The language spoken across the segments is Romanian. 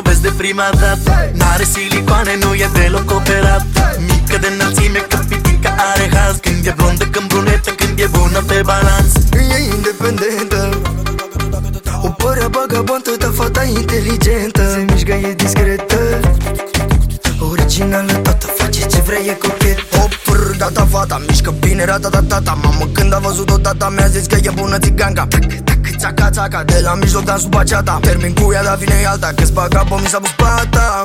o vezi de prima dată. N-are silicoane, nu e deloc operat. Mică de înălțime, că pitica are haz. Când e blondă, când brunetă, când e bună pe balans. E independentă, o părea vagabondă, dar fata inteligentă. Se mișcă, e discretă, originală, tata face ce vrea, e cochetă. Data fata, mișcă bine, rata-ta-ta-ta. Mamă, când a văzut-o tata, mi-a zis că e bună țiganca. Țaca-țaca, de la mijloc dansul baciata. Termin cu ea, dar vine alta, că-ți bagabă, mi s-a pus pata.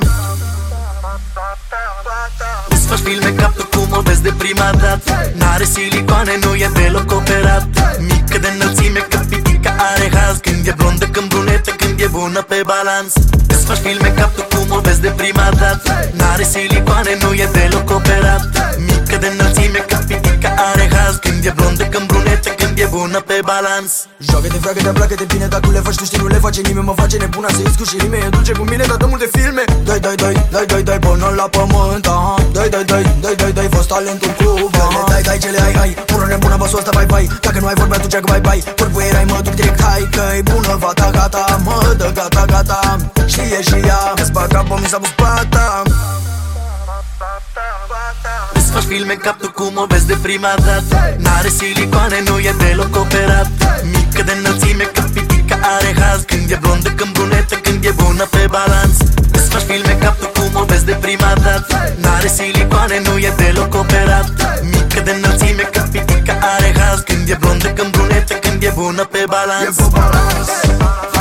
Îți faci filme cap tu cum o vezi de prima dată. N-are silicoane, nu e deloc operat. Mică de înălțime, că pitica are haz. Când e blondă, când brunetă, când e bună pe balans. Îți faci filme cap tu cum o vezi de prima dată. N-are silicoane, nu e deloc operat. Mică de înălțime, că pitica are haz. Când e blondă, când brunetă, când e bună pe balans. Joacă-te, freacă-te, placă-te bine, dacă le faci tu știi, nu le face nimeni. Mă face nebuna să ies cu și rime, e dulce cu mine, dar dă multe filme. Dai, dai, dai, dai, dai, dai, până la pământ, aha. Dai, dai, dai, dai, dai, dai, fost talentul club, aha. Dai, dai, ce le ai, pură nebună, băsul ăsta, bye, bye. Dacă nu ai vorbe, atunci că bye, bye. Corpul erai, mă duc direct, hai, că-i bună, fata, gata, mă dă, gata, gata. Știe și ea, îți bag capă, mi s-a pus pata. Îți faci filme cap tu cum o vezi de prima dată. N-are silicoane, nu e deloc operat. Mică de înălțime, că pitica are haz. Când e blondă, când brunetă, când e bună pe balans. Îți faci filme cap tu cum o vezi de prima dată. N-are silicoane, nu e deloc operat. Mică de înălțime, că pitica are haz. Când e blondă, când brunetă, când e bună pe balans.